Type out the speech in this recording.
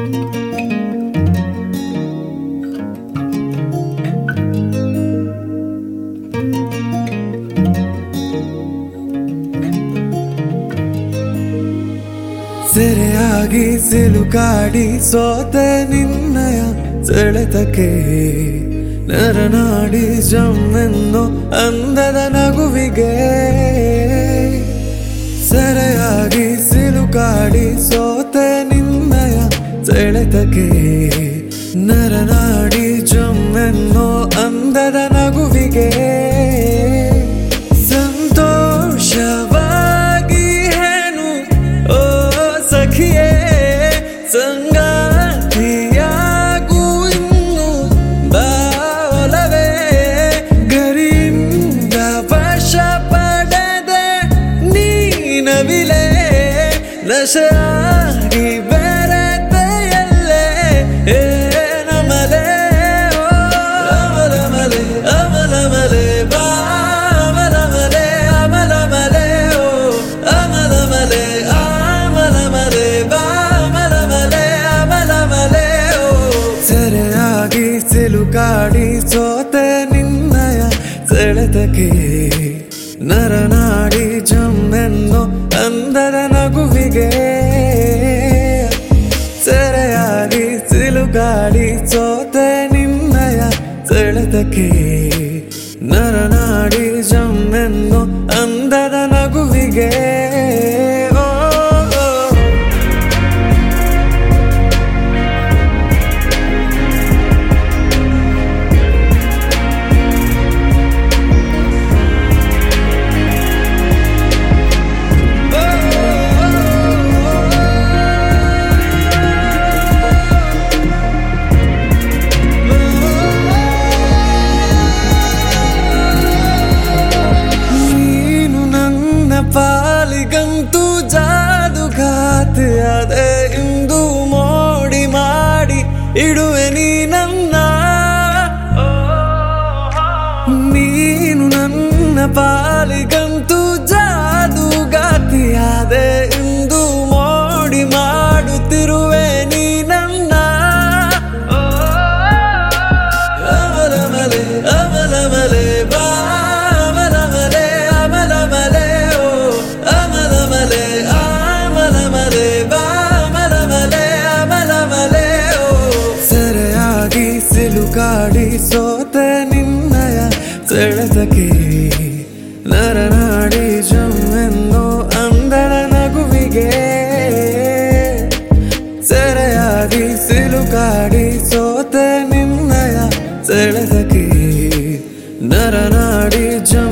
ಸೆರೆಯಾಗಿ ಸಿಲುಕಾಡಿ ಸೋತೆ ನಿನ್ನಯ ಸೆಳೆತಕ್ಕೆ ನರನಾಡಿ ಜಮ್ಮೆನ್ನು ಅಂದದ ನಗುವಿಗೆ ಸೆರೆಯಾಗಿ ಸಿಲುಕಾಡಿ ಸೋತೆ ನಿನ್ನಯ ಸೆಳೆತಕ್ಕೆ ನರನಾಡಿ ಜಮ್ಮೆನ್ನು ಅಂದದ ನಗುವಿಗೆ ಸಂತೋಷವಾಗಿ ಹೇನು ಓ ಸಖಿಯೇ ಸಂಗಾತಿಯಾಗೂ ಇನ್ನು ಬಾವಲವೇ ಗರಿಯಿಂದ ವಶ ಪಡೆದೆ ನೀನವಿಲೆ ನಶಾಗಿ ಬೆರೆತೆಯಲ್ಲೇ ಏನಮಲೆ ಅಮಲಮಲೆ ಅಮಲಮಲೆ ಬಾ ಅಮಲಮಲೆ ಅಮಲಮಲೆ ಓ ಅಮಲಮಲೆ ಅಮಲಮಲೆ ಬಾ ಅಮಲಮಲೆ ಅಮಲಮಲೆ ಓ ಸೆರೆಯಾಗಿ ಸಿಲುಕಾಡಿ ಸೋತೆ ನಿನ್ನಯ ಸೆಳೆತಕ್ಕೆ ನರನಾಡಿ ಜಮ್ಮೆನ್ನು ಅಂದದ ನಗುವಿಗೆ ಸೆರೆಯಾಗಿ ಸಿಲುಕಾಡಿ ಸೋತೆ ನಿನ್ನಯ ಸೆಳೆತಕ್ಕೆ ನರನಾಡಿ ಜಮ್ಮೆನ್ನು ಅಂದದ ನಗುವಿಗೆ ಪಾಲಿಗಂತೂ ಜಾದುಗಾತಿಯಾದೆ ಇಂದು ಮೋಡಿ ಮಾಡಿ ಇಡುವೆ ನೀ ನನ್ನ ನೀನು ನನ್ನ ಪಾಲಿಗಂತೂ ಜಾದುಗಾತಿಯಾದೆ ಇಂದು ಮೋಡಿ ಮಾಡುತ್ತಿರುವೆ ನೀ ನನ್ನ ಅಮಲಮಲೆ ಅಮಲಮಲೆ ಬಾ ಸಿಲುಕಾಡಿ ಸೋತೆ ನಿನ್ನಯ ಸೆಳೆತಕ್ಕೆ ನರನಾಡಿ ಜಮ್ಮೆನ್ನು ಅಂದದ ನಗುವಿಗೆ ಸೆರೆಯಾಗಿ ಸಿಲುಕಾಡಿ ಸೋತೆ ನಿನ್ನಯ ಸೆಳೆತಕ್ಕೆ ನರನಾಡಿ